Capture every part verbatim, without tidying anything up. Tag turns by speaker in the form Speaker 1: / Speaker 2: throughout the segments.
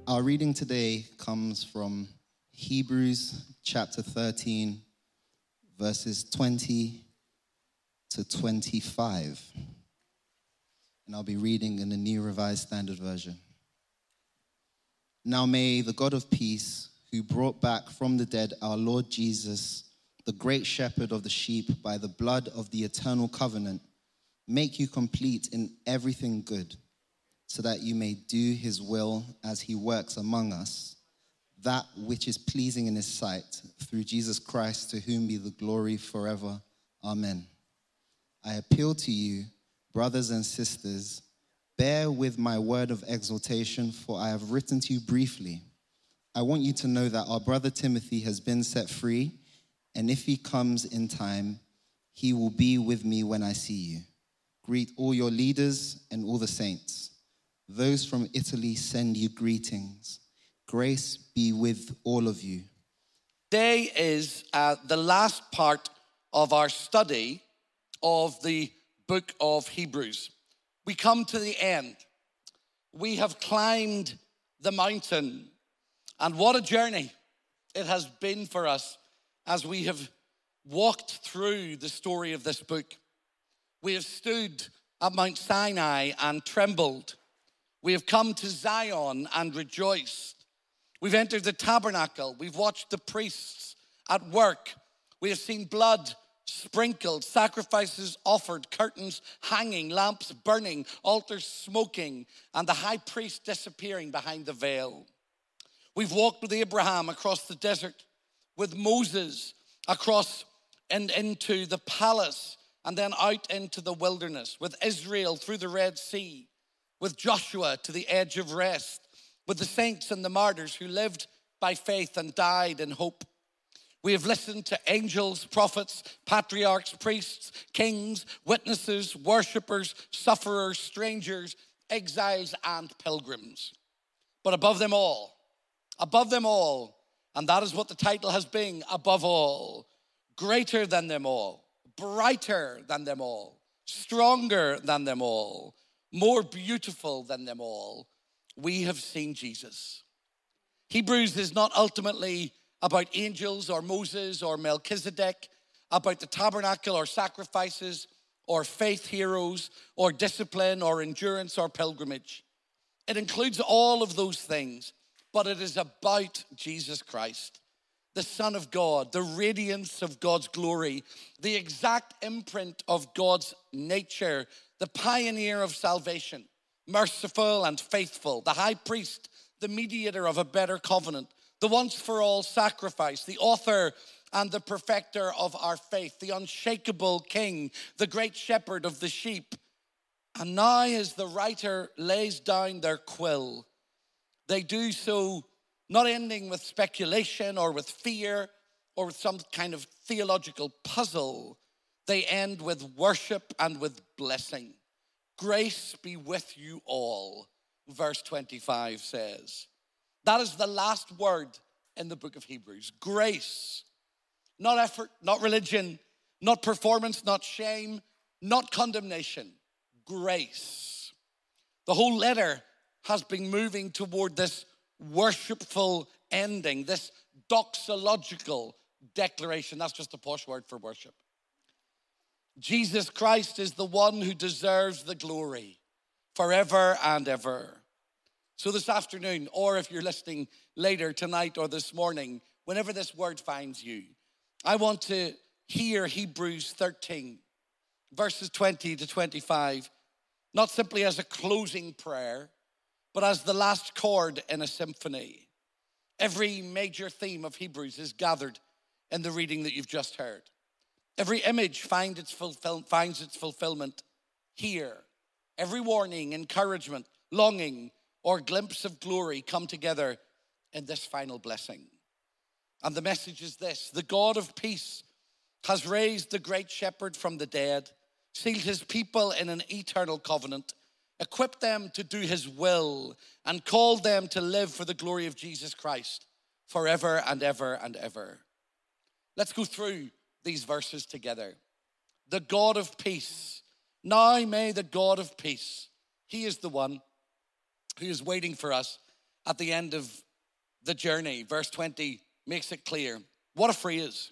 Speaker 1: Our reading today comes from Hebrews chapter thirteen, verses twenty to twenty-five. And I'll be reading in the New Revised Standard Version. Now may the God of peace, who brought back from the dead our Lord Jesus, the great shepherd of the sheep, by the blood of the eternal covenant, make you complete in everything good, so that you may do his will as he works among us, that which is pleasing in his sight, through Jesus Christ, to whom be the glory forever. Amen. I appeal to you, brothers and sisters, bear with my word of exhortation, for I have written to you briefly. I want you to know that our brother Timothy has been set free, and if he comes in time, he will be with me when I see you. Greet all your leaders and all the saints. Those from Italy send you greetings. Grace be with all of you.
Speaker 2: Today is uh, the last part of our study of the book of Hebrews. We come to the end. We have climbed the mountain, and what a journey it has been for us as we have walked through the story of this book. We have stood at Mount Sinai and trembled. We have come to Zion and rejoiced. We've entered the tabernacle. We've watched the priests at work. We have seen blood sprinkled, sacrifices offered, curtains hanging, lamps burning, altars smoking, and the high priest disappearing behind the veil. We've walked with Abraham across the desert, with Moses across and into the palace, and then out into the wilderness, with Israel through the Red Sea, with Joshua to the edge of rest, with the saints and the martyrs who lived by faith and died in hope. We have listened to angels, prophets, patriarchs, priests, kings, witnesses, worshipers, sufferers, strangers, exiles, and pilgrims. But above them all, above them all, and that is what the title has been, above all, greater than them all, brighter than them all, stronger than them all, more beautiful than them all, we have seen Jesus. Hebrews is not ultimately about angels or Moses or Melchizedek, about the tabernacle or sacrifices or faith heroes or discipline or endurance or pilgrimage. It includes all of those things, but it is about Jesus Christ, the Son of God, the radiance of God's glory, the exact imprint of God's nature, the pioneer of salvation, merciful and faithful, the high priest, the mediator of a better covenant, the once-for-all sacrifice, the author and the perfecter of our faith, the unshakable king, the great shepherd of the sheep. And now as the writer lays down their quill, they do so not ending with speculation or with fear or with some kind of theological puzzle. They end with worship and with blessing. Grace be with you all, verse twenty-five says. That is the last word in the book of Hebrews. Grace. Not effort, not religion, not performance, not shame, not condemnation. Grace. The whole letter has been moving toward this worshipful ending, this doxological declaration. That's just a posh word for worship. Jesus Christ is the one who deserves the glory forever and ever. So this afternoon, or if you're listening later tonight or this morning, whenever this word finds you, I want to hear Hebrews thirteen, verses twenty to twenty-five, not simply as a closing prayer, but as the last chord in a symphony. Every major theme of Hebrews is gathered in the reading that you've just heard. Every image find its fulfill, finds its fulfillment here. Every warning, encouragement, longing, or glimpse of glory come together in this final blessing. And the message is this: the God of peace has raised the great shepherd from the dead, sealed his people in an eternal covenant, equipped them to do his will, and called them to live for the glory of Jesus Christ forever and ever and ever. Let's go through these verses together. The God of peace. Now may the God of peace, he is the one who is waiting for us at the end of the journey. Verse twenty makes it clear. What a phrase.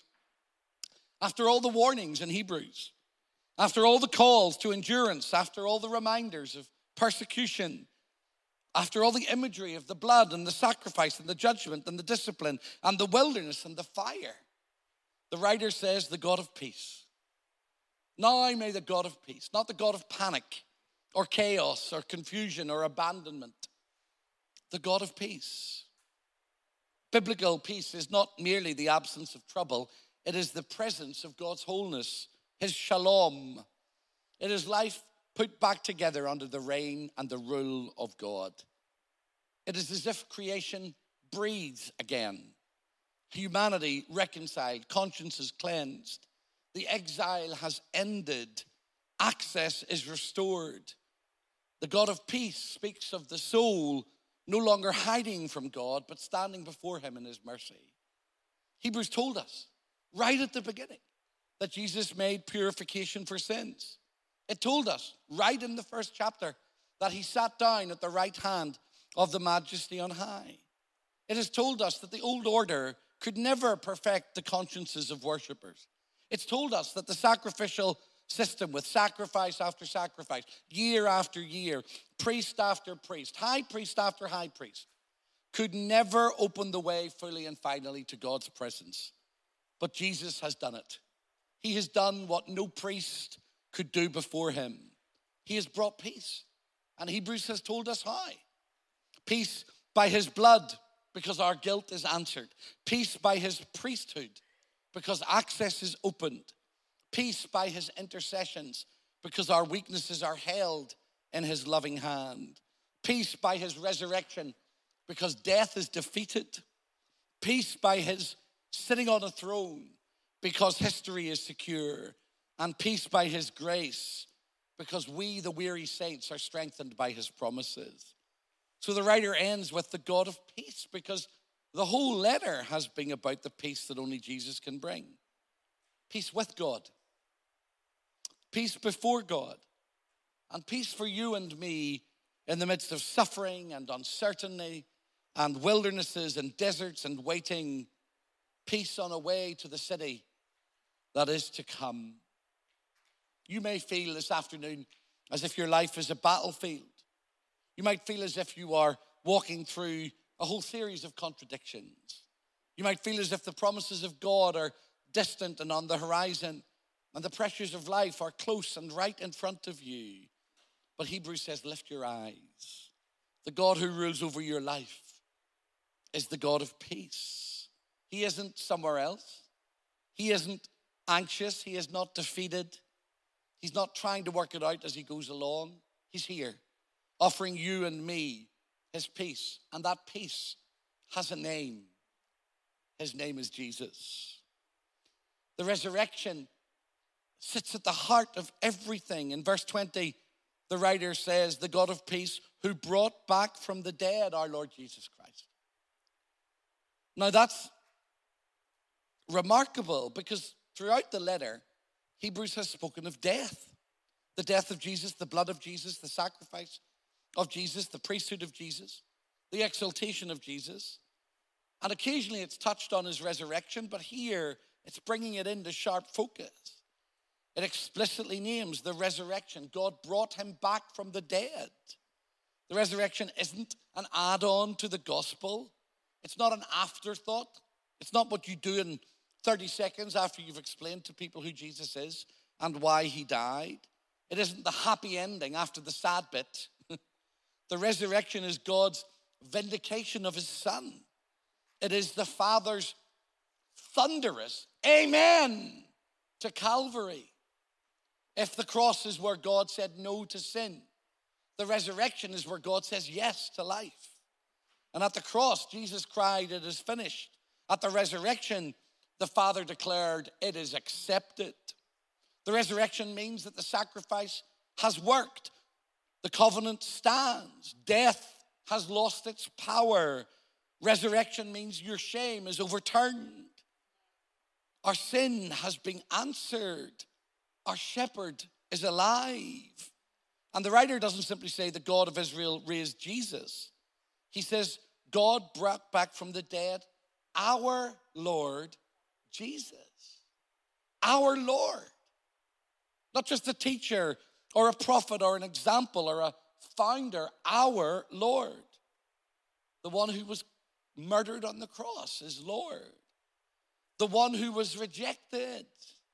Speaker 2: After all the warnings in Hebrews, after all the calls to endurance, after all the reminders of persecution, after all the imagery of the blood and the sacrifice and the judgment and the discipline and the wilderness and the fire, the writer says, the God of peace. Now may the God of peace, not the God of panic or chaos or confusion or abandonment, the God of peace. Biblical peace is not merely the absence of trouble, it is the presence of God's wholeness, his shalom. It is life put back together under the reign and the rule of God. It is as if creation breathes again. Humanity reconciled, consciences cleansed. The exile has ended. Access is restored. The God of peace speaks of the soul no longer hiding from God, but standing before him in his mercy. Hebrews told us right at the beginning that Jesus made purification for sins. It told us right in the first chapter that he sat down at the right hand of the Majesty on high. It has told us that the old order could never perfect the consciences of worshipers. It's told us that the sacrificial system with sacrifice after sacrifice, year after year, priest after priest, high priest after high priest, could never open the way fully and finally to God's presence. But Jesus has done it. He has done what no priest could do before him. He has brought peace. And Hebrews has told us how. Peace by his blood, because our guilt is answered. Peace by his priesthood, because access is opened. Peace by his intercessions, because our weaknesses are held in his loving hand. Peace by his resurrection, because death is defeated. Peace by his sitting on a throne, because history is secure. And peace by his grace, because we, the weary saints, are strengthened by his promises. So the writer ends with the God of peace, because the whole letter has been about the peace that only Jesus can bring. Peace with God, peace before God, and peace for you and me in the midst of suffering and uncertainty and wildernesses and deserts and waiting. Peace on a way to the city that is to come. You may feel this afternoon as if your life is a battlefield. You might feel as if you are walking through a whole series of contradictions. You might feel as if the promises of God are distant and on the horizon, and the pressures of life are close and right in front of you. But Hebrews says, lift your eyes. The God who rules over your life is the God of peace. He isn't somewhere else. He isn't anxious. He is not defeated. He's not trying to work it out as he goes along. He's here, offering you and me his peace. And that peace has a name. His name is Jesus. The resurrection sits at the heart of everything. In verse twenty, the writer says, the God of peace who brought back from the dead our Lord Jesus Christ. Now that's remarkable, because throughout the letter, Hebrews has spoken of death. The death of Jesus, the blood of Jesus, the sacrifice of Jesus, the priesthood of Jesus, the exaltation of Jesus. And occasionally it's touched on his resurrection, but here it's bringing it into sharp focus. It explicitly names the resurrection. God brought him back from the dead. The resurrection isn't an add-on to the gospel. It's not an afterthought. It's not what you do in thirty seconds after you've explained to people who Jesus is and why he died. It isn't the happy ending after the sad bit. The resurrection is God's vindication of his Son. It is the Father's thunderous amen to Calvary. If the cross is where God said no to sin, the resurrection is where God says yes to life. And at the cross, Jesus cried, it is finished. At the resurrection, the Father declared, it is accepted. The resurrection means that the sacrifice has worked. The covenant stands. Death has lost its power. Resurrection means your shame is overturned. Our sin has been answered. Our shepherd is alive. And the writer doesn't simply say the God of Israel raised Jesus. He says God brought back from the dead our Lord Jesus. Our Lord. Not just a teacher or a prophet or an example or a founder. Our Lord. The one who was murdered on the cross is Lord. The one who was rejected.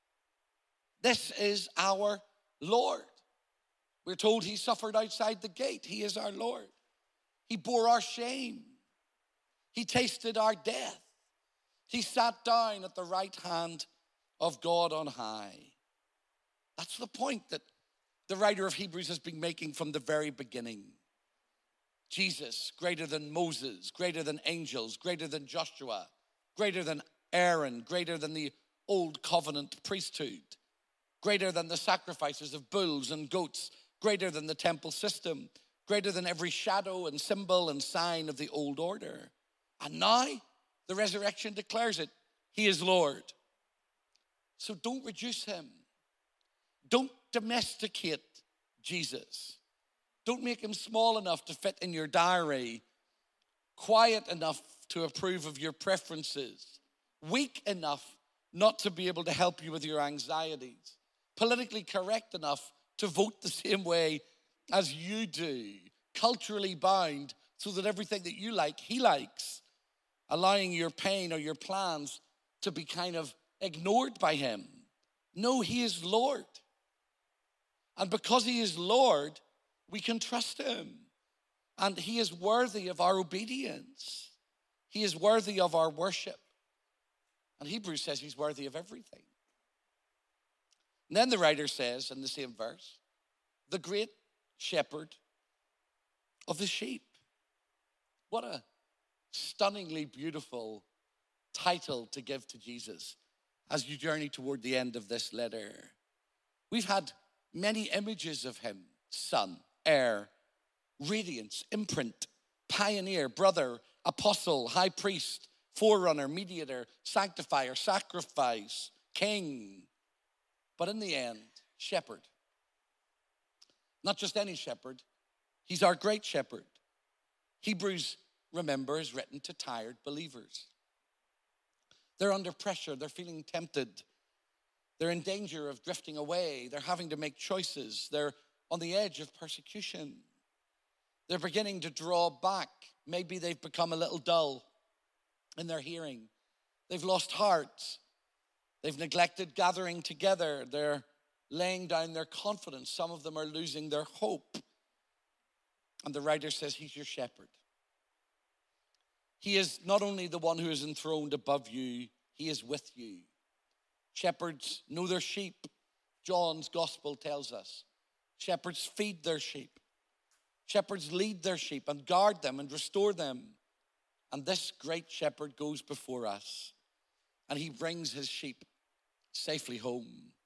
Speaker 2: This is our Lord. We're told he suffered outside the gate. He is our Lord. He bore our shame. He tasted our death. He sat down at the right hand of God on high. That's the point that the writer of Hebrews has been making from the very beginning. Jesus, greater than Moses, greater than angels, greater than Joshua, greater than Aaron, greater than the old covenant priesthood, greater than the sacrifices of bulls and goats, greater than the temple system, greater than every shadow and symbol and sign of the old order. And now, the resurrection declares it. He is Lord. So don't reduce him. Don't domesticate Jesus. Don't make him small enough to fit in your diary, quiet enough to approve of your preferences, weak enough not to be able to help you with your anxieties, politically correct enough to vote the same way as you do, culturally bound so that everything that you like, he likes, allowing your pain or your plans to be kind of ignored by him. No, he is Lord. And because he is Lord, we can trust him. And he is worthy of our obedience. He is worthy of our worship. And Hebrews says he's worthy of everything. And then the writer says in the same verse, the great shepherd of the sheep. What a stunningly beautiful title to give to Jesus as you journey toward the end of this letter. We've had many images of him: son, heir, radiance, imprint, pioneer, brother, apostle, high priest, forerunner, mediator, sanctifier, sacrifice, king. But in the end, shepherd. Not just any shepherd. He's our great shepherd. Hebrews, remember, is written to tired believers. They're under pressure. They're feeling tempted. They're in danger of drifting away. They're having to make choices. They're on the edge of persecution. They're beginning to draw back. Maybe they've become a little dull in their hearing. They've lost heart. They've neglected gathering together. They're laying down their confidence. Some of them are losing their hope. And the writer says he's your shepherd. He is not only the one who is enthroned above you, he is with you. Shepherds know their sheep. John's gospel tells us. Shepherds feed their sheep. Shepherds lead their sheep and guard them and restore them. And this great shepherd goes before us, and he brings his sheep safely home.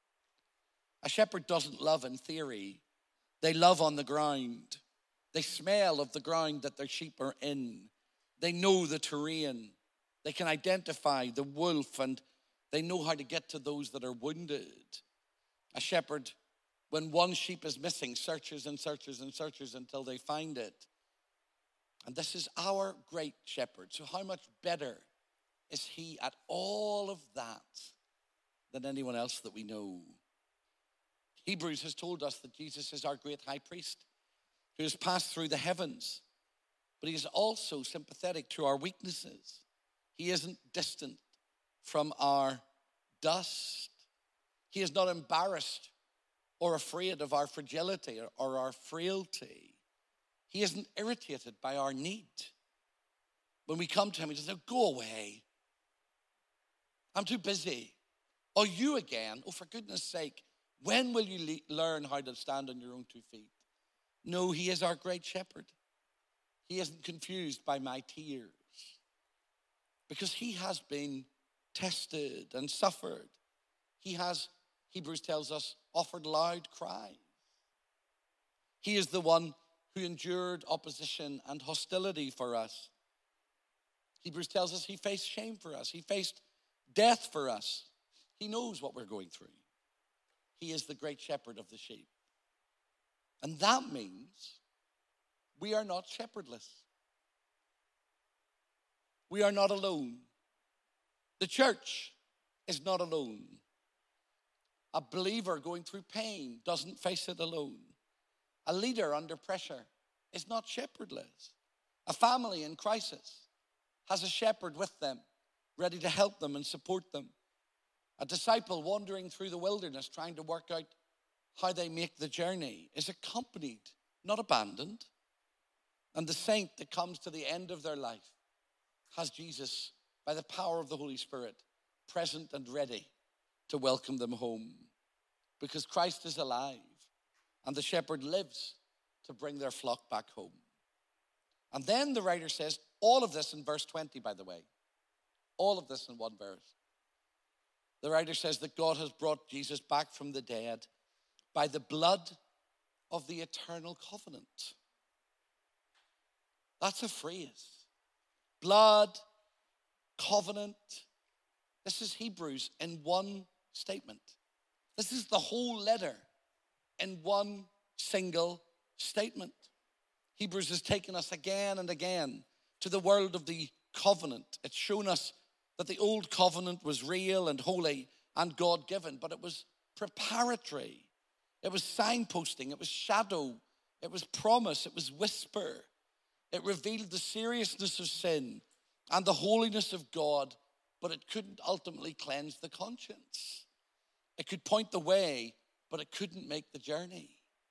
Speaker 2: A shepherd doesn't love in theory. They love on the ground. They smell of the ground that their sheep are in. They know the terrain. They can identify the wolf, and they know how to get to those that are wounded. A shepherd, when one sheep is missing, searches and searches and searches until they find it. And this is our great shepherd. So how much better is he at all of that than anyone else that we know? Hebrews has told us that Jesus is our great high priest who has passed through the heavens, but he is also sympathetic to our weaknesses. He isn't distant from our dust. He is not embarrassed or afraid of our fragility or our frailty. He isn't irritated by our need. When we come to him, he says, "No, go away. I'm too busy." "Oh, you again? Oh, for goodness sake, when will you le- learn how to stand on your own two feet?" No, he is our great shepherd. He isn't confused by my tears because he has been tested and suffered. He has, Hebrews tells us, offered loud cries. He is the one who endured opposition and hostility for us. Hebrews tells us he faced shame for us. He faced death for us. He knows what we're going through. He is the great shepherd of the sheep. And that means we are not shepherdless. We are not alone. The church is not alone. A believer going through pain doesn't face it alone. A leader under pressure is not shepherdless. A family in crisis has a shepherd with them, ready to help them and support them. A disciple wandering through the wilderness, trying to work out how they make the journey, is accompanied, not abandoned. And the saint that comes to the end of their life has Jesus, by the power of the Holy Spirit, present and ready to welcome them home. Because Christ is alive, and the shepherd lives to bring their flock back home. And then the writer says, all of this in verse twenty, by the way. All of this in one verse. The writer says that God has brought Jesus back from the dead by the blood of the eternal covenant. That's a phrase. Blood, covenant. This is Hebrews in one statement. This is the whole letter in one single statement. Hebrews has taken us again and again to the world of the covenant. It's shown us that the old covenant was real and holy and God-given, but it was preparatory. It was signposting. It was shadow. It was promise. It was whisper. It revealed the seriousness of sin and the holiness of God, but it couldn't ultimately cleanse the conscience. It could point the way, but it couldn't make the journey.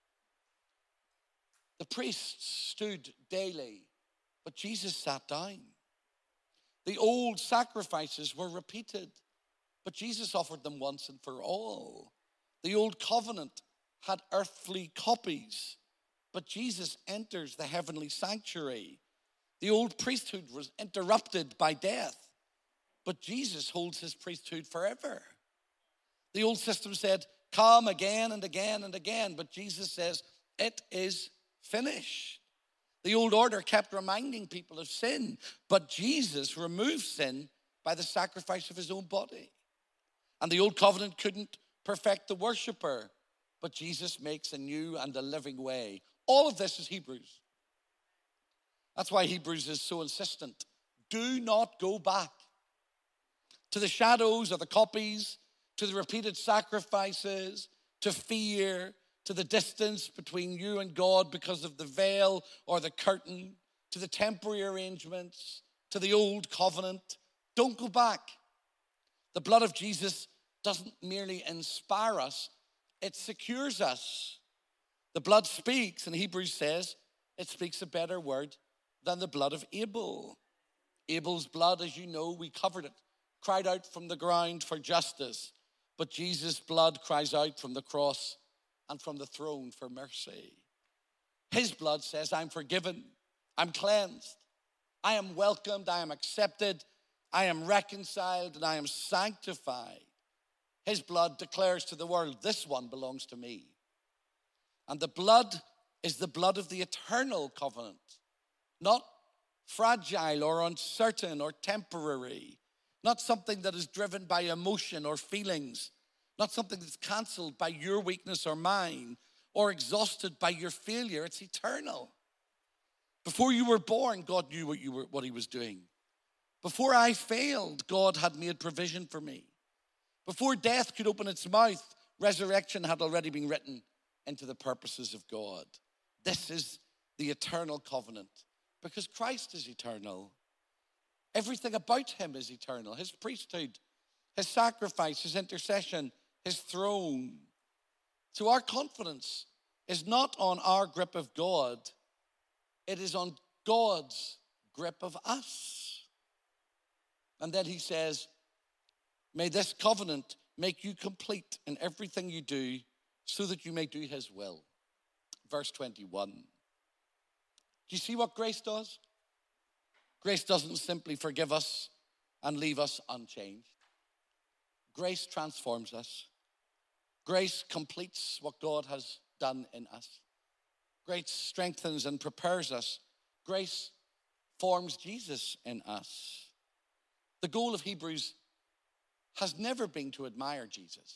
Speaker 2: The priests stood daily, but Jesus sat down. The old sacrifices were repeated, but Jesus offered them once and for all. The old covenant had earthly copies, but Jesus enters the heavenly sanctuary. The old priesthood was interrupted by death, but Jesus holds his priesthood forever. The old system said, come again and again and again, but Jesus says, it is finished. The old order kept reminding people of sin, but Jesus removed sin by the sacrifice of his own body. And the old covenant couldn't perfect the worshiper, but Jesus makes a new and a living way. All of this is Hebrews. That's why Hebrews is so insistent. Do not go back to the shadows or the copies, to the repeated sacrifices, to fear, to the distance between you and God because of the veil or the curtain, to the temporary arrangements, to the old covenant. Don't go back. The blood of Jesus doesn't merely inspire us, it secures us. The blood speaks, and Hebrews says it speaks a better word than the blood of Abel. Abel's blood, as you know, we covered it, cried out from the ground for justice. But Jesus' blood cries out from the cross and from the throne for mercy. His blood says, I'm forgiven, I'm cleansed, I am welcomed, I am accepted, I am reconciled, and I am sanctified. His blood declares to the world, this one belongs to me. And the blood is the blood of the eternal covenant, not fragile or uncertain or temporary, not something that is driven by emotion or feelings, not something that's canceled by your weakness or mine, or exhausted by your failure. It's eternal. Before you were born, God knew what you were, what he was doing. Before I failed, God had made provision for me. Before death could open its mouth, resurrection had already been written into the purposes of God. This is the eternal covenant, because Christ is eternal. Everything about him is eternal. His priesthood, his sacrifice, his intercession, his throne. So our confidence is not on our grip of God. It is on God's grip of us. And then he says, may this covenant make you complete in everything you do so that you may do his will. Verse twenty-one. Do you see what grace does? Grace doesn't simply forgive us and leave us unchanged. Grace transforms us. Grace completes what God has done in us. Grace strengthens and prepares us. Grace forms Jesus in us. The goal of Hebrews has never been to admire Jesus.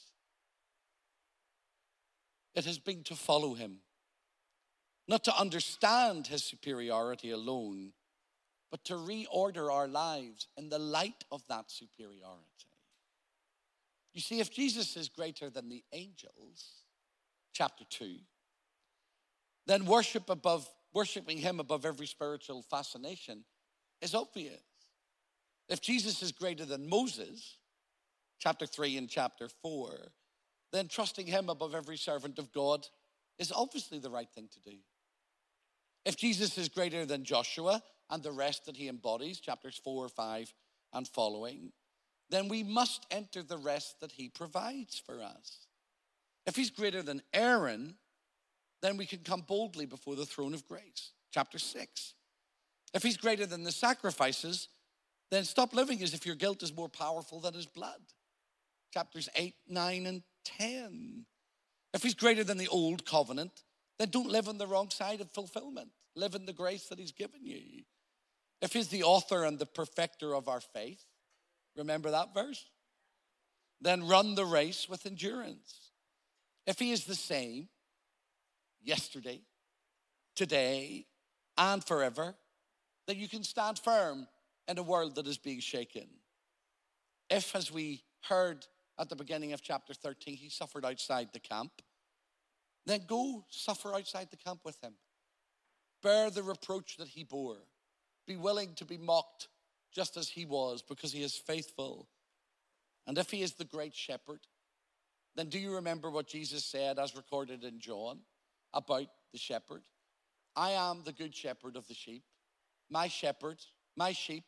Speaker 2: It has been to follow him. Not to understand his superiority alone, but to reorder our lives in the light of that superiority. You see, if Jesus is greater than the angels, chapter two, then worship above, worshiping him above every spiritual fascination is obvious. If Jesus is greater than Moses, chapter three and chapter four, then trusting him above every servant of God is obviously the right thing to do. If Jesus is greater than Joshua and the rest that he embodies, chapters four, five, and following, then we must enter the rest that he provides for us. If he's greater than Aaron, then we can come boldly before the throne of grace, chapter six. If he's greater than the sacrifices, then stop living as if your guilt is more powerful than his blood, chapters eight, nine, and ten. If he's greater than the old covenant, then don't live on the wrong side of fulfillment. Live in the grace that he's given you. If he's the author and the perfecter of our faith, remember that verse? Then run the race with endurance. If he is the same yesterday, today, and forever, then you can stand firm in a world that is being shaken. If, as we heard at the beginning of chapter thirteen, he suffered outside the camp, then go suffer outside the camp with him. Bear the reproach that he bore. Be willing to be mocked just as he was, because he is faithful. And if he is the great shepherd, then do you remember what Jesus said as recorded in John about the shepherd? I am the good shepherd of the sheep. My shepherd, my sheep,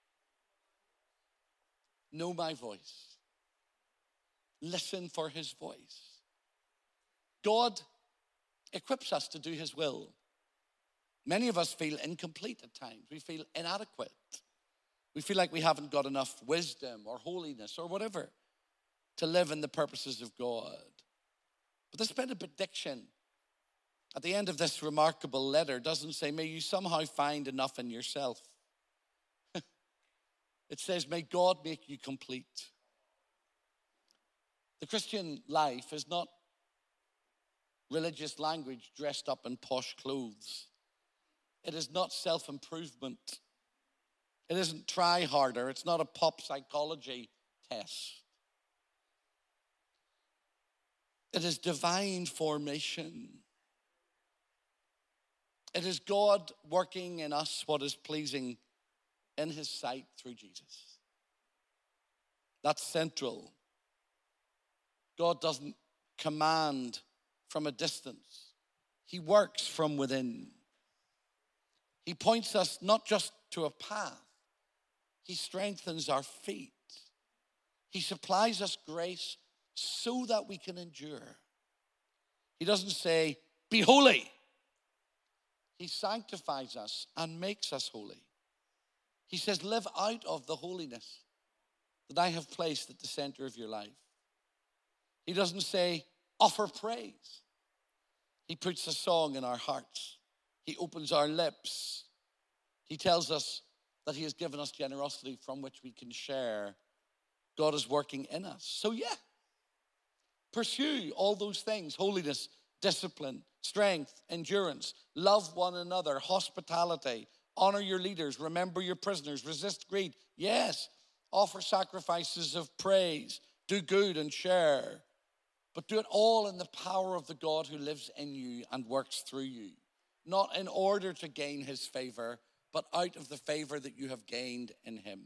Speaker 2: know my voice. Listen for his voice. God equips us to do his will. Many of us feel incomplete at times. We feel inadequate. We feel like we haven't got enough wisdom or holiness or whatever to live in the purposes of God. But this benediction at the end of this remarkable letter doesn't say, may you somehow find enough in yourself. It says, may God make you complete. The Christian life is not religious language dressed up in posh clothes. It is not self-improvement. It isn't try harder. It's not a pop psychology test. It is divine formation. It is God working in us what is pleasing in his sight through Jesus. That's central. God doesn't command from a distance. He works from within. He points us not just to a path. He strengthens our feet. He supplies us grace so that we can endure. He doesn't say, be holy. He sanctifies us and makes us holy. He says, live out of the holiness that I have placed at the center of your life. He doesn't say, offer praise. He puts a song in our hearts. He opens our lips. He tells us that he has given us generosity from which we can share. God is working in us. So yeah, pursue all those things: holiness, discipline, strength, endurance, love one another, hospitality, honor your leaders, remember your prisoners, resist greed. Yes, offer sacrifices of praise, do good and share, but do it all in the power of the God who lives in you and works through you, not in order to gain his favor, but out of the favor that you have gained in him.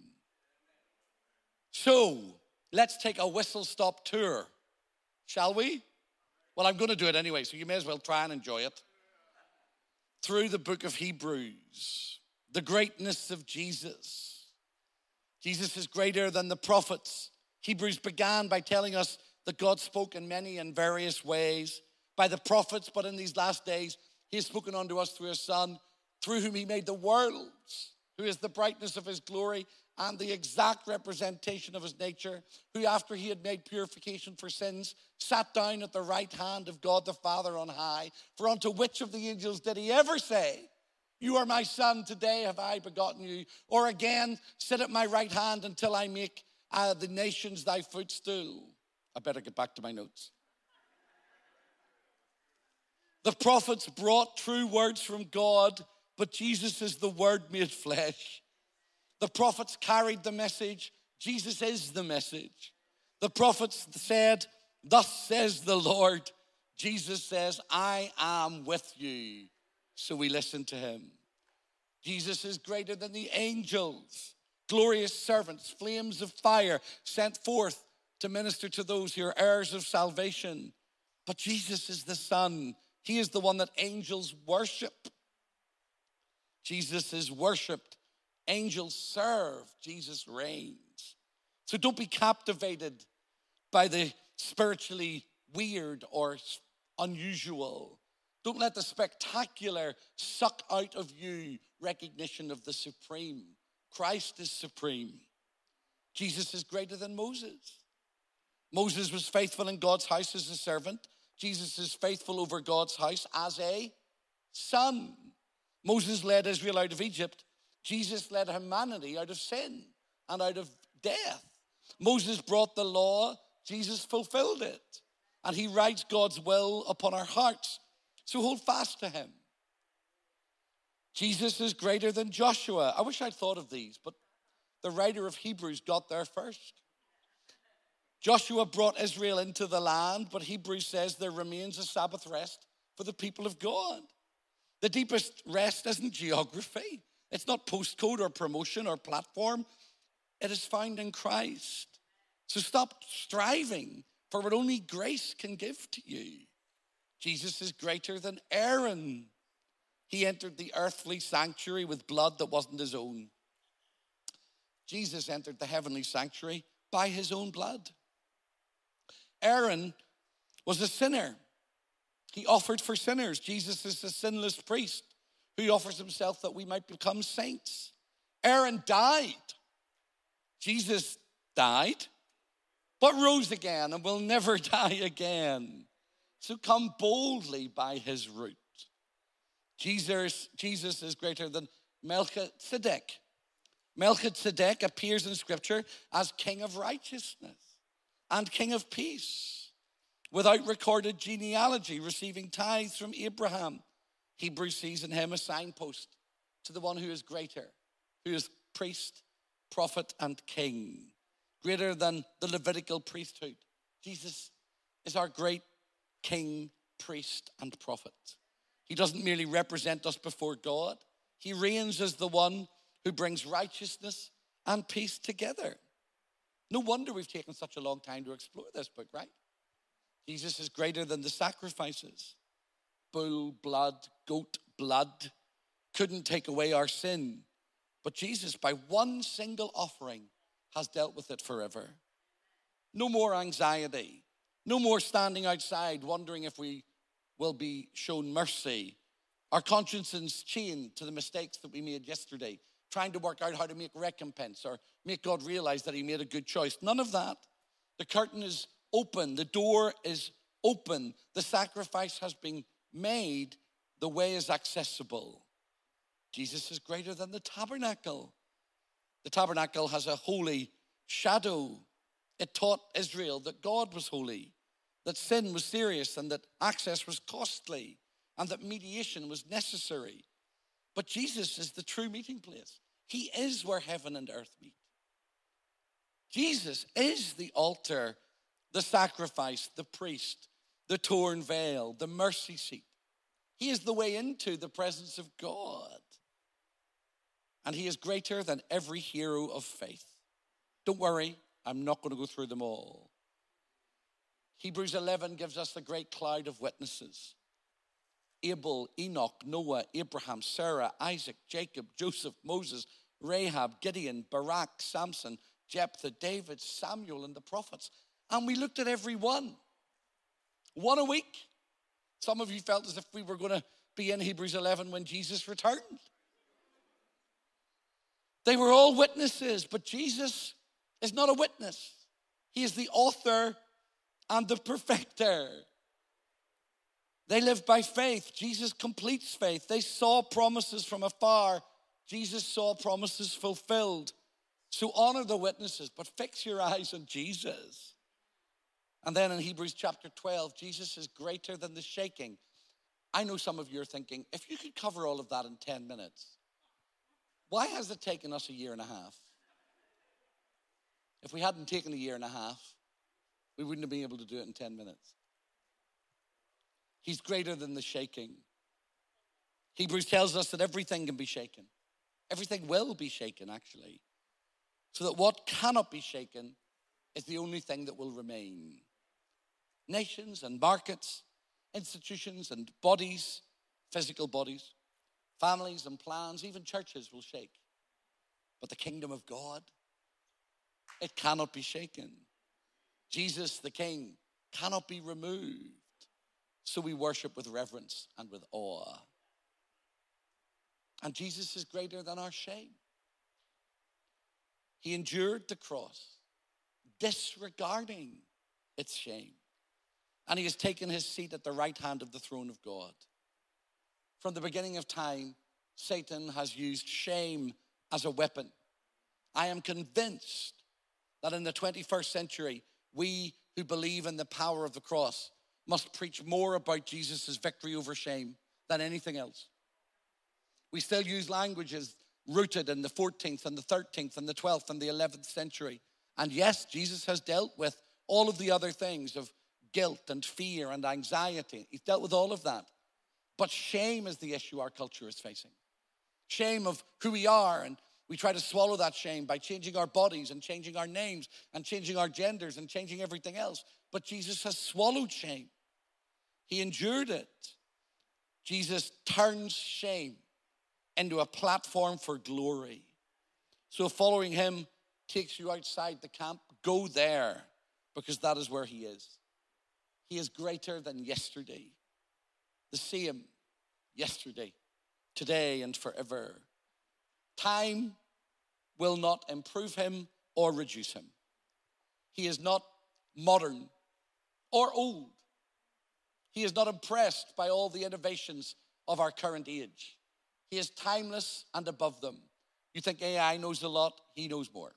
Speaker 2: So, let's take a whistle-stop tour, shall we? Well, I'm going to do it anyway, so you may as well try and enjoy it. Through the book of Hebrews, the greatness of Jesus. Jesus is greater than the prophets. Hebrews began by telling us that God spoke in many and various ways by the prophets, but in these last days, he has spoken unto us through his Son, through whom he made the worlds, who is the brightness of his glory and the exact representation of his nature, who after he had made purification for sins, sat down at the right hand of God the Father on high. For unto which of the angels did he ever say, you are my son, today have I begotten you? Or again, sit at my right hand until I make uh, the nations thy footstool. I better get back to my notes. The prophets brought true words from God, but Jesus is the Word made flesh. The prophets carried the message. Jesus is the message. The prophets said, thus says the Lord. Jesus says, I am with you. So we listen to him. Jesus is greater than the angels, glorious servants, flames of fire sent forth to minister to those who are heirs of salvation. But Jesus is the Son. He is the one that angels worship. Jesus is worshiped. Angels serve. Jesus reigns. So don't be captivated by the spiritually weird or unusual. Don't let the spectacular suck out of you recognition of the supreme. Christ is supreme. Jesus is greater than Moses. Moses was faithful in God's house as a servant. Jesus is faithful over God's house as a son. Moses led Israel out of Egypt. Jesus led humanity out of sin and out of death. Moses brought the law. Jesus fulfilled it. And he writes God's will upon our hearts. So hold fast to him. Jesus is greater than Joshua. I wish I'd thought of these, but the writer of Hebrews got there first. Joshua brought Israel into the land, but Hebrews says there remains a Sabbath rest for the people of God. The deepest rest isn't geography. It's not postcode or promotion or platform. It is found in Christ. So stop striving for what only grace can give to you. Jesus is greater than Aaron. He entered the earthly sanctuary with blood that wasn't his own. Jesus entered the heavenly sanctuary by his own blood. Aaron was a sinner. He offered for sinners. Jesus is the sinless priest who offers himself that we might become saints. Aaron died. Jesus died, but rose again and will never die again. So come boldly by his route. Jesus, Jesus is greater than Melchizedek. Melchizedek appears in Scripture as king of righteousness and king of peace, without recorded genealogy, receiving tithes from Abraham. Hebrews sees in him a signpost to the one who is greater, who is priest, prophet, and king, greater than the Levitical priesthood. Jesus is our great king, priest, and prophet. He doesn't merely represent us before God. He reigns as the one who brings righteousness and peace together. No wonder we've taken such a long time to explore this book, right? Jesus is greater than the sacrifices. Bull blood, goat blood couldn't take away our sin. But Jesus, by one single offering, has dealt with it forever. No more anxiety. No more standing outside wondering if we will be shown mercy. Our consciences chained to the mistakes that we made yesterday, trying to work out how to make recompense or make God realize that he made a good choice. None of that. The curtain is open. The door is open. The sacrifice has been made. The way is accessible. Jesus is greater than the tabernacle. The tabernacle has a holy shadow. It taught Israel that God was holy, that sin was serious, and that access was costly, and that mediation was necessary. But Jesus is the true meeting place. He is where heaven and earth meet. Jesus is the altar, the sacrifice, the priest, the torn veil, the mercy seat. He is the way into the presence of God. And he is greater than every hero of faith. Don't worry, I'm not going to go through them all. Hebrews eleven gives us the great cloud of witnesses. Abel, Enoch, Noah, Abraham, Sarah, Isaac, Jacob, Joseph, Moses, Rahab, Gideon, Barak, Samson, Jephthah, David, Samuel, and the prophets. And we looked at every one. One a week. Some of you felt as if we were going to be in Hebrews eleven when Jesus returned. They were all witnesses, but Jesus is not a witness. He is the author and the perfecter. They lived by faith. Jesus completes faith. They saw promises from afar. Jesus saw promises fulfilled. So honor the witnesses, but fix your eyes on Jesus. And then in Hebrews chapter twelve, Jesus is greater than the shaking. I know some of you are thinking, if you could cover all of that in ten minutes, Why has it taken us a year and a half? If we hadn't taken a year and a half, we wouldn't have been able to do it in ten minutes. He's greater than the shaking. Hebrews tells us that everything can be shaken. Everything will be shaken, actually. So that what cannot be shaken is the only thing that will remain. Nations and markets, institutions and bodies, physical bodies, families and plans, even churches will shake. But the kingdom of God, it cannot be shaken. Jesus, the King, cannot be removed. So we worship with reverence and with awe. And Jesus is greater than our shame. He endured the cross, disregarding its shame. And he has taken his seat at the right hand of the throne of God. From the beginning of time, Satan has used shame as a weapon. I am convinced that in the twenty-first century, we who believe in the power of the cross must preach more about Jesus' victory over shame than anything else. We still use languages rooted in the fourteenth and the thirteenth and the twelfth and the eleventh century. And yes, Jesus has dealt with all of the other things of guilt and fear and anxiety. He's dealt with all of that. But shame is the issue our culture is facing. Shame of who we are, and we try to swallow that shame by changing our bodies and changing our names and changing our genders and changing everything else. But Jesus has swallowed shame. He endured it. Jesus turns shame into a platform for glory. So following him takes you outside the camp. Go there, because that is where he is. He is greater than yesterday. The same yesterday, today, and forever. Time will not improve him or reduce him. He is not modern or old. He is not impressed by all the innovations of our current age. He is timeless and above them. You think A I knows a lot, he knows more.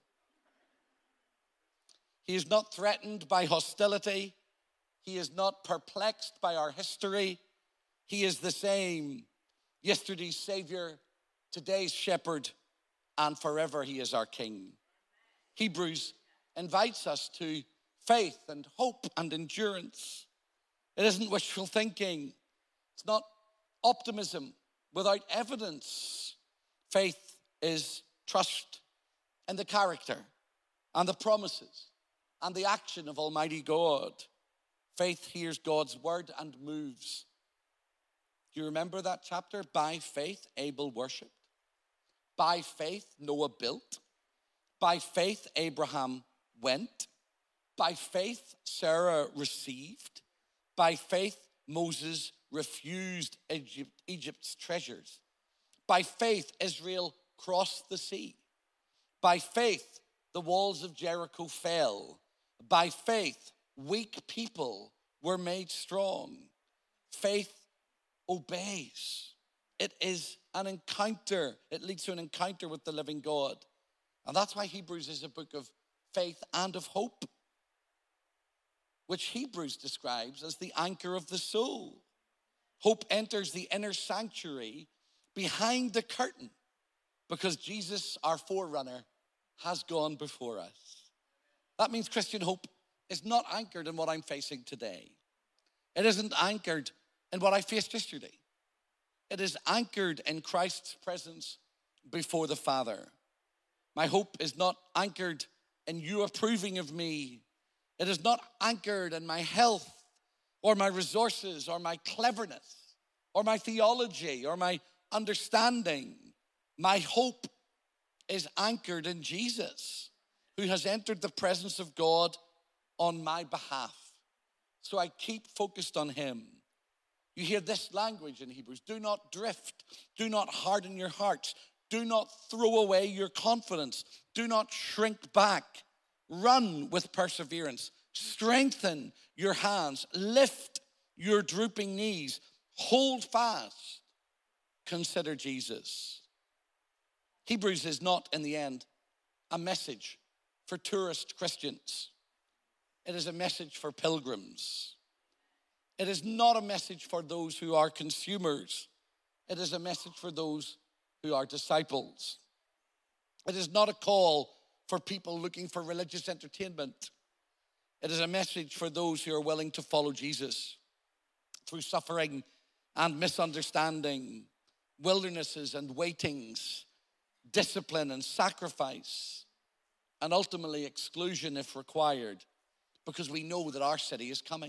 Speaker 2: He is not threatened by hostility. He is not perplexed by our history. He is the same, yesterday's Savior, today's Shepherd, and forever he is our King. Hebrews invites us to faith and hope and endurance. It isn't wishful thinking. It's not optimism without evidence. Faith is trust in the character and the promises and the action of Almighty God. Faith hears God's word and moves. Do you remember that chapter? By faith, Abel worshipped. By faith, Noah built. By faith, Abraham went. By faith, Sarah received. By faith, Moses refused Egypt, Egypt's treasures. By faith, Israel crossed the sea. By faith, the walls of Jericho fell. By faith, weak people were made strong. Faith obeys. It is an encounter. It leads to an encounter with the living God. And that's why Hebrews is a book of faith and of hope, which Hebrews describes as the anchor of the soul. Hope enters the inner sanctuary behind the curtain because Jesus, our forerunner, has gone before us. That means Christian hope is not anchored in what I'm facing today. It isn't anchored in what I faced yesterday. It is anchored in Christ's presence before the Father. My hope is not anchored in you approving of me. It is not anchored in my health or my resources or my cleverness or my theology or my understanding. My hope is anchored in Jesus, who has entered the presence of God on my behalf. So I keep focused on him. You hear this language in Hebrews. Do not drift. Do not harden your hearts. Do not throw away your confidence. Do not shrink back. Run with perseverance. Strengthen your hands. Lift your drooping knees. Hold fast. Consider Jesus. Hebrews is not, in the end, a message for tourist Christians. It is a message for pilgrims. It is not a message for those who are consumers. It is a message for those who are disciples. It is not a call for people looking for religious entertainment. It is a message for those who are willing to follow Jesus through suffering and misunderstanding, wildernesses and waitings, discipline and sacrifice, and ultimately exclusion if required, because we know that our city is coming.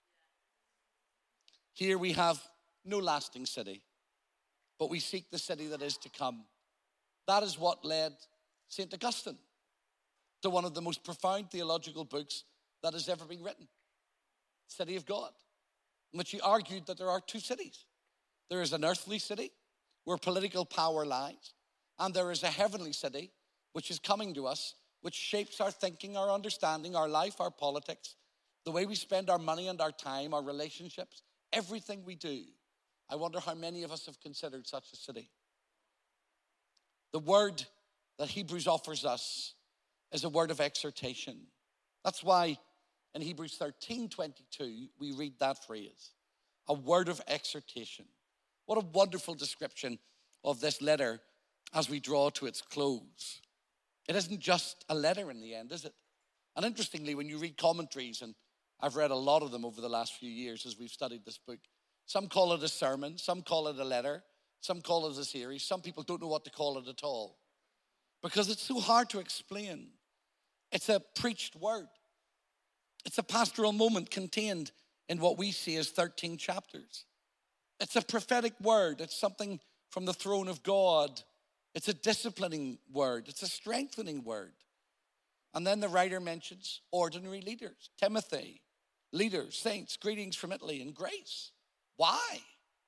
Speaker 2: Here we have no lasting city, but we seek the city that is to come. That is what led Saint Augustine to one of the most profound theological books that has ever been written, City of God, in which he argued that there are two cities. There is an earthly city where political power lies, and there is a heavenly city which is coming to us, which shapes our thinking, our understanding, our life, our politics, the way we spend our money and our time, our relationships, everything we do. I wonder how many of us have considered such a city. The word that Hebrews offers us is a word of exhortation. That's why in Hebrews thirteen twenty-two, we read that phrase, a word of exhortation. What a wonderful description of this letter as we draw to its close. It isn't just a letter in the end, is it? And interestingly, when you read commentaries, and I've read a lot of them over the last few years as we've studied this book, some call it a sermon, some call it a letter, some call it a series. Some people don't know what to call it at all because it's so hard to explain. It's a preached word. It's a pastoral moment contained in what we see as thirteen chapters. It's a prophetic word. It's something from the throne of God. It's a disciplining word. It's a strengthening word. And then the writer mentions ordinary leaders, Timothy, leaders, saints, greetings from Italy and grace. Why?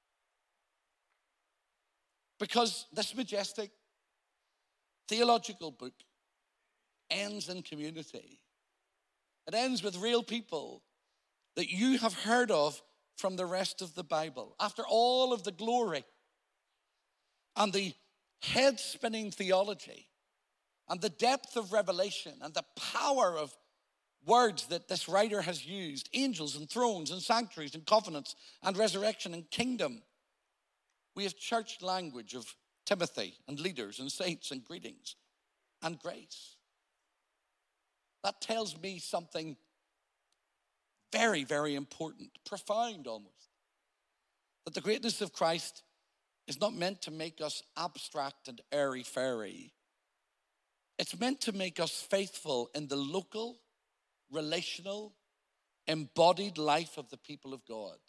Speaker 2: Because this majestic theological book ends in community. It ends with real people that you have heard of from the rest of the Bible. After all of the glory and the head-spinning theology and the depth of revelation and the power of words that this writer has used, angels and thrones and sanctuaries and covenants and resurrection and kingdom, we have church language of Timothy and leaders and saints and greetings and grace. That tells me something very, very important, profound almost. That the greatness of Christ is not meant to make us abstract and airy-fairy. It's meant to make us faithful in the local, relational, embodied life of the people of God.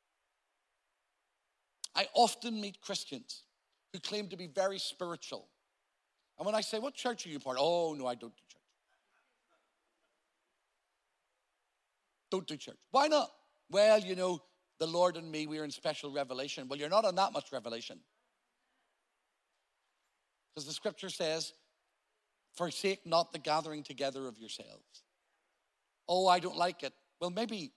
Speaker 2: I often meet Christians who claim to be very spiritual. And when I say, what church are you part of? Oh, no, I don't do church. Don't do church. Why not? Well, you know, the Lord and me, we're in special revelation. Well, you're not on that much revelation. Because the scripture says, forsake not the gathering together of yourselves. Oh, I don't like it. Well, maybe,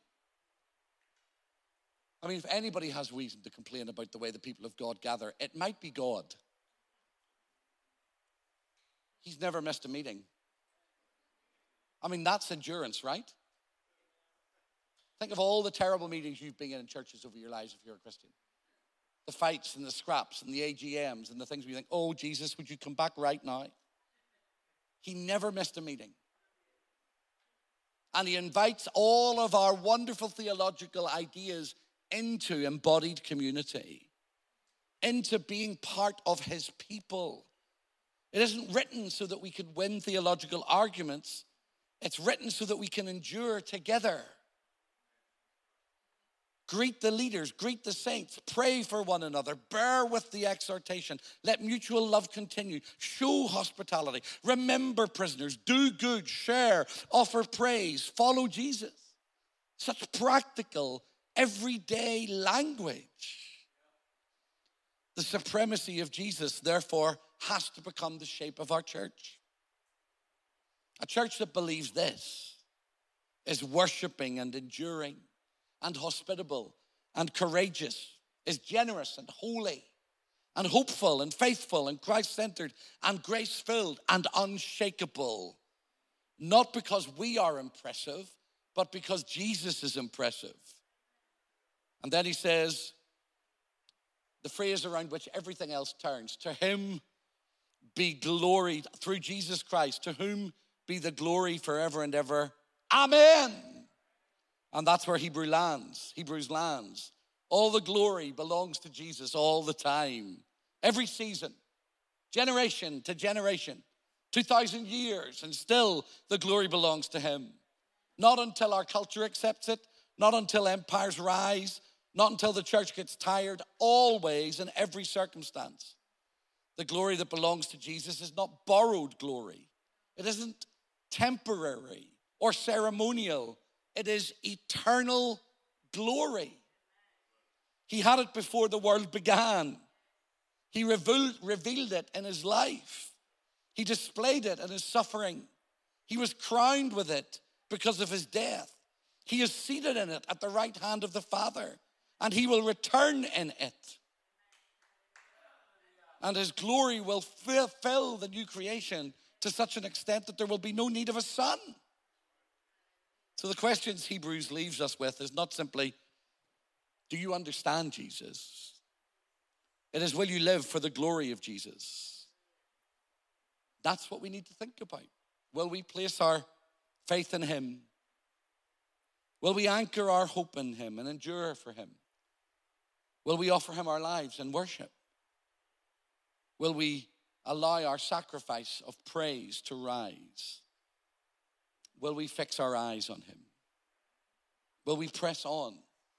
Speaker 2: I mean, if anybody has reason to complain about the way the people of God gather, it might be God. He's never missed a meeting. I mean, that's endurance, right? Think of all the terrible meetings you've been in in churches over your lives if you're a Christian. The fights and the scraps and the A G Ms and the things where you think, oh, Jesus, would you come back right now? He never missed a meeting. And he invites all of our wonderful theological ideas into embodied community, into being part of his people. It isn't written so that we can win theological arguments. It's written so that we can endure together. Greet the leaders, greet the saints, pray for one another, bear with the exhortation, let mutual love continue, show hospitality, remember prisoners, do good, share, offer praise, follow Jesus. Such practical, everyday language. The supremacy of Jesus, therefore, has to become the shape of our church. A church that believes this is worshiping and enduring and hospitable and courageous, is generous and holy and hopeful and faithful and Christ-centered and grace-filled and unshakable. Not because we are impressive, but because Jesus is impressive. And then he says, the phrase around which everything else turns, to him be glory through Jesus Christ, to whom be the glory forever and ever. Amen. And that's where Hebrew lands. Hebrews lands. All the glory belongs to Jesus all the time. Every season, generation to generation, two thousand years, and still the glory belongs to him. Not until our culture accepts it, not until empires rise, not until the church gets tired, always in every circumstance. The glory that belongs to Jesus is not borrowed glory. It isn't temporary or ceremonial. It is eternal glory. He had it before the world began. He revealed, revealed it in his life. He displayed it in his suffering. He was crowned with it because of his death. He is seated in it at the right hand of the Father, and he will return in it. And his glory will fill, fill the new creation to such an extent that there will be no need of a sun. So the questions Hebrews leaves us with is not simply, do you understand Jesus? It is, will you live for the glory of Jesus? That's what we need to think about. Will we place our faith in him? Will we anchor our hope in him and endure for him? Will we offer him our lives in worship? Will we allow our sacrifice of praise to rise? Will we fix our eyes on him? Will we press on?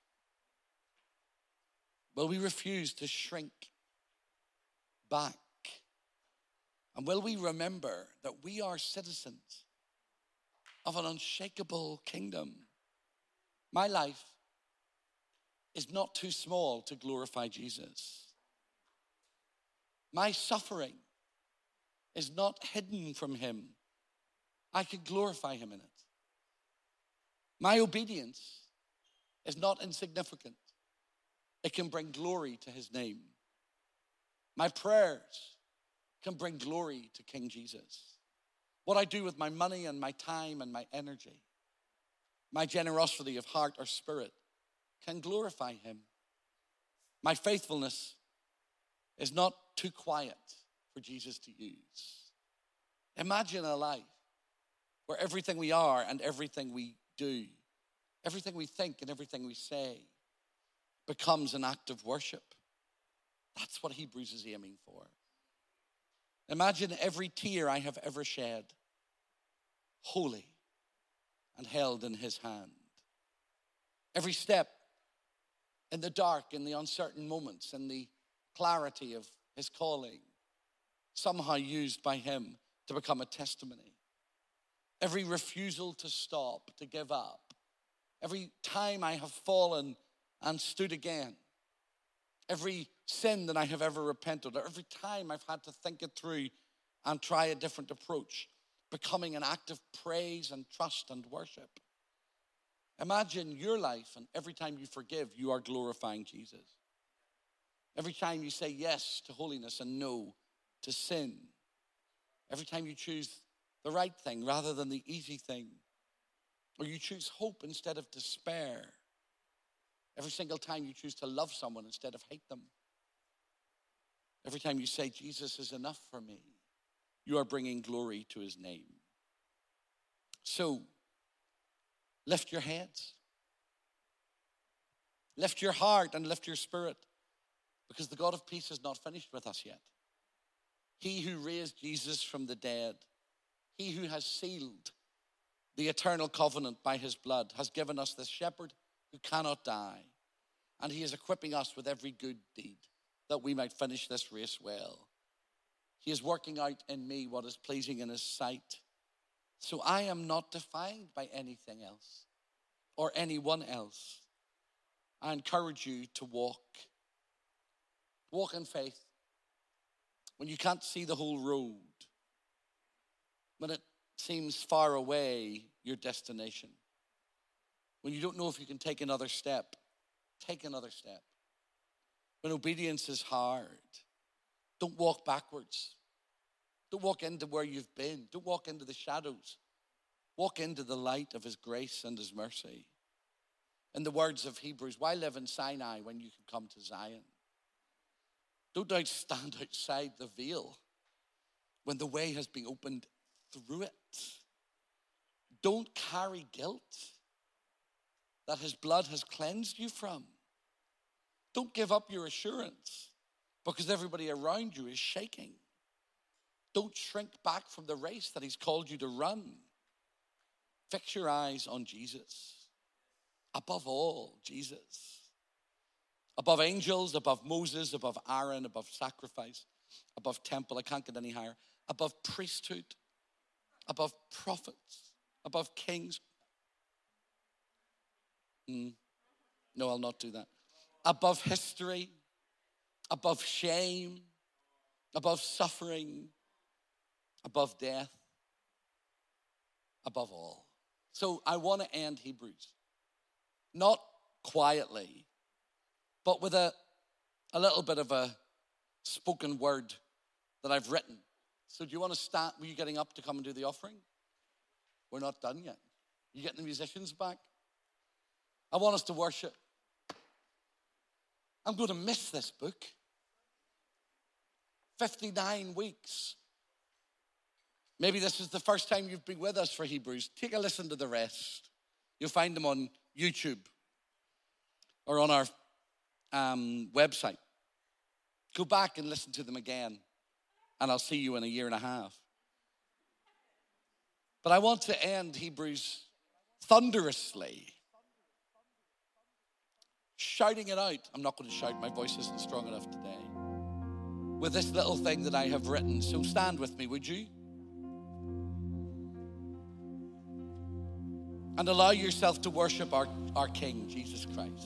Speaker 2: Will we refuse to shrink back? And will we remember that we are citizens of an unshakable kingdom? My life is not too small to glorify Jesus. My suffering is not hidden from him. I can glorify him in it. My obedience is not insignificant. It can bring glory to his name. My prayers can bring glory to King Jesus. What I do with my money and my time and my energy, my generosity of heart or spirit, can glorify him. My faithfulness is not too quiet for Jesus to use. Imagine a life where everything we are and everything we do, everything we think and everything we say becomes an act of worship. That's what Hebrews is aiming for. Imagine every tear I have ever shed, holy and held in his hand. Every step in the dark, in the uncertain moments, in the clarity of his calling, somehow used by him to become a testimony. Every refusal to stop, to give up. Every time I have fallen and stood again. Every sin that I have ever repented, or every time I've had to think it through and try a different approach, becoming an act of praise and trust and worship. Imagine your life, and every time you forgive, you are glorifying Jesus. Every time you say yes to holiness and no to sin. Every time you choose the right thing rather than the easy thing. Or you choose hope instead of despair. Every single time you choose to love someone instead of hate them. Every time you say, Jesus is enough for me, you are bringing glory to his name. So, lift your heads. Lift your heart and lift your spirit, because the God of peace is not finished with us yet. He who raised Jesus from the dead, he who has sealed the eternal covenant by his blood, has given us the shepherd who cannot die. And he is equipping us with every good deed that we might finish this race well. He is working out in me what is pleasing in his sight. So I am not defined by anything else or anyone else. I encourage you to walk. Walk in faith. When you can't see the whole road. When it seems far away, your destination. When you don't know if you can take another step, take another step. When obedience is hard, don't walk backwards. Don't walk into where you've been. Don't walk into the shadows. Walk into the light of his grace and his mercy. In the words of Hebrews, why live in Sinai when you can come to Zion? Don't stand outside the veil. when the way has been opened through it. Don't carry guilt that his blood has cleansed you from. Don't give up your assurance because everybody around you is shaking. Don't shrink back from the race that he's called you to run. Fix your eyes on Jesus. Above all, Jesus. Above angels, above Moses, above Aaron, above sacrifice, above temple. I can't get any higher. Above priesthood, above prophets, above kings. Mm. No, I'll not do that. Above history, above shame, above suffering, above death, above all. So I want to end Hebrews, not quietly, but with a, a little bit of a spoken word that I've written. So do you want to start? Were you getting up to come and do the offering? We're not done yet. You getting the musicians back? I want us to worship. I'm going to miss this book. fifty-nine weeks. Maybe this is the first time you've been with us for Hebrews. Take a listen to the rest. You'll find them on YouTube or on our um, website. Go back and listen to them again, and I'll see you in a year and a half. But I want to end Hebrews thunderously, shouting it out. I'm not going to shout, my voice isn't strong enough today. With this little thing that I have written. So stand with me, would you? And allow yourself to worship our, our King, Jesus Christ.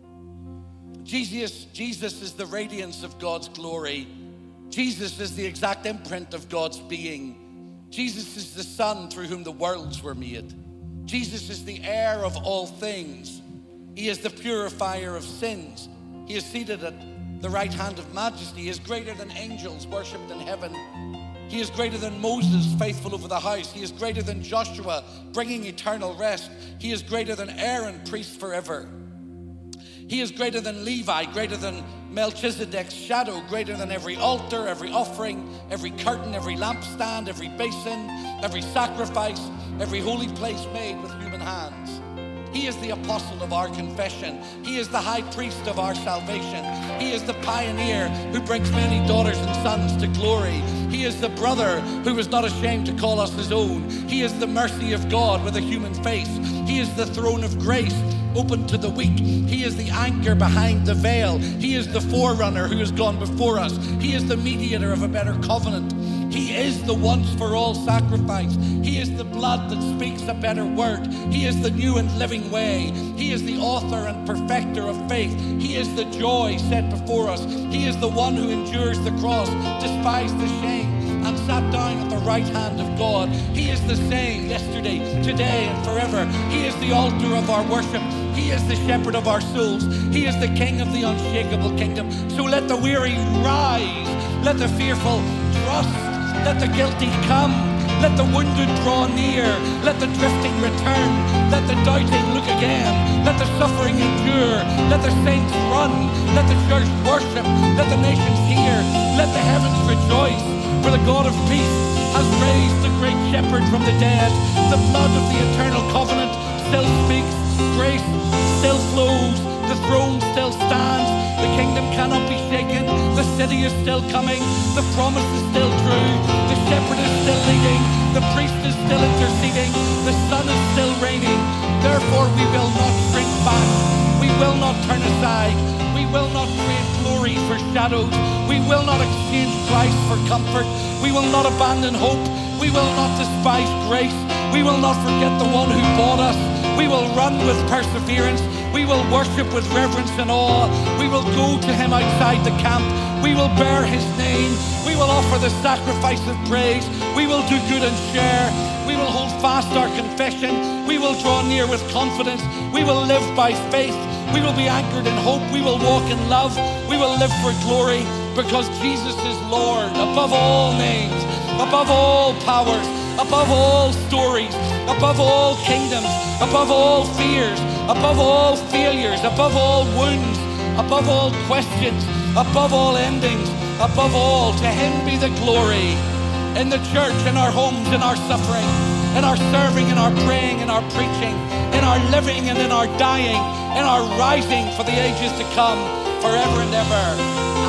Speaker 2: Jesus, Jesus is the radiance of God's glory. Jesus is the exact imprint of God's being. Jesus is the Son through whom the worlds were made. Jesus is the heir of all things. He is the purifier of sins. He is seated at the right hand of majesty. He is greater than angels worshipped in heaven. He is greater than Moses, faithful over the house. He is greater than Joshua, bringing eternal rest. He is greater than Aaron, priest forever. He is greater than Levi, greater than Melchizedek's shadow, greater than every altar, every offering, every curtain, every lampstand, every basin, every sacrifice, every holy place made with human hands. He is the apostle of our confession. He is the high priest of our salvation. He is the pioneer who brings many daughters and sons to glory. He is the brother who is not ashamed to call us his own. He is the mercy of God with a human face. He is the throne of grace open to the weak. He is the anchor behind the veil. He is the forerunner who has gone before us. He is the mediator of a better covenant. He is the once for all sacrifice. He is the blood that speaks a better word. He is the new and living way. He is the author and perfecter of faith. He is the joy set before us. He is the one who endures the cross, despised the shame, and sat down at the right hand of God. He is the same yesterday, today, and forever. He is the altar of our worship. He is the shepherd of our souls. He is the king of the unshakable kingdom. So let the weary rise. Let the fearful trust. Let the guilty come. Let the wounded draw near. Let the drifting return. Let the doubting look again. Let the suffering endure. Let the saints run. Let the church worship. Let the nations hear. Let the heavens rejoice. For the God of peace has raised the great shepherd from the dead. The blood of the eternal covenant still speaks. Grace still flows. The throne still stands. The kingdom cannot be shaken. The city is still coming. The promise is still true. The shepherd is still leading. The priest is still interceding. The son is still reigning. Therefore we will not shrink back. We will not turn aside. We will not trade glory for shadows. We will not exchange Christ for comfort. We will not abandon hope. We will not despise grace. We will not forget the one who bought us. We will run with perseverance. We will worship with reverence and awe. We will go to him outside the camp. We will bear his name. We will offer the sacrifice of praise. We will do good and share. We will hold fast our confession. We will draw near with confidence. We will live by faith. We will be anchored in hope. We will walk in love. We will live for glory because Jesus is Lord above all names, above all powers, above all stories, above all kingdoms, above all fears, above all failures, above all wounds, above all questions, above all endings, above all, to him be the glory in the church, in our homes, in our suffering, in our serving, in our praying, in our preaching, in our living and in our dying, in our rising for the ages to come, forever and ever.